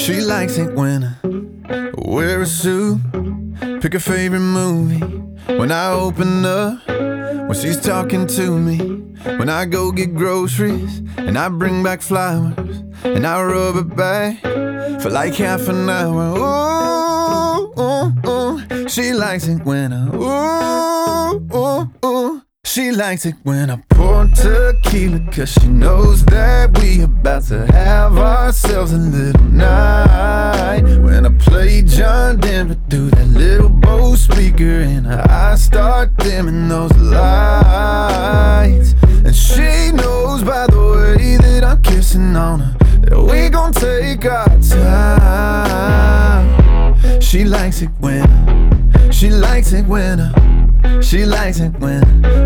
She likes it when I wear a suit, pick a favorite movie when I open up, when she's talking to me, when I go get groceries and I bring back flowers and I rub it back for like half an hour. Ooh, ooh, ooh. She likes it when I ooh, ooh, ooh. She likes it when I pour tequila, cause she knows that we about to have ourselves a little night. When I play John Denver through that little Bose speaker and I start dimming those lights, and she knows by the way that I'm kissing on her that we gon' take our time. She likes it when she likes it when she likes it when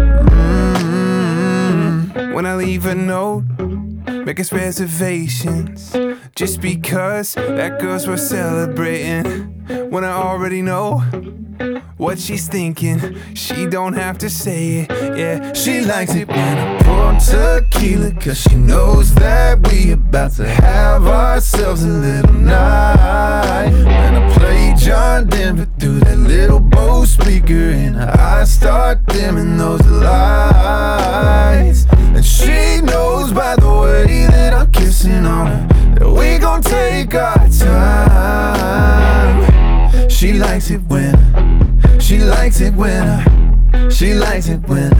When I leave a note, make us reservations, just because that girl's worth celebrating. When I already know what she's thinking, she don't have to say it, yeah. She likes it when I pour tequila, cause she knows that we about to have ourselves a little night. When I play John Denver through that little Bose speaker and I start dimming those lights, and she knows by the way that I'm kissing on her that we gon' take our time. She likes it when she likes it when she likes it when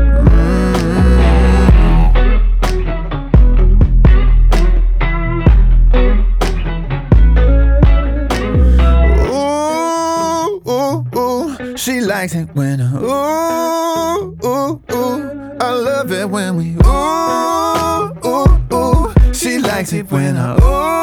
ooh, ooh, ooh. She likes it when ooh, ooh, ooh. I love it when we ooh, ooh, ooh. She likes it when ooh,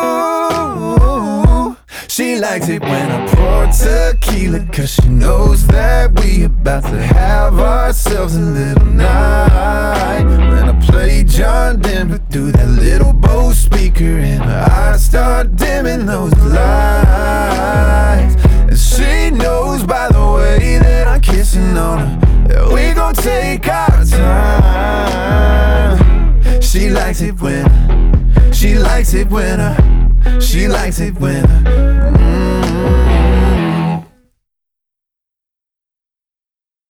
ooh. She likes it when I pour tequila, cause she knows that we about to have ourselves a little night. When I play John Denver through that little Bose speaker and I start dimming those lights, and she knows by the way that I'm kissing on her that we gon' take our time. She likes it when she likes it when she likes it when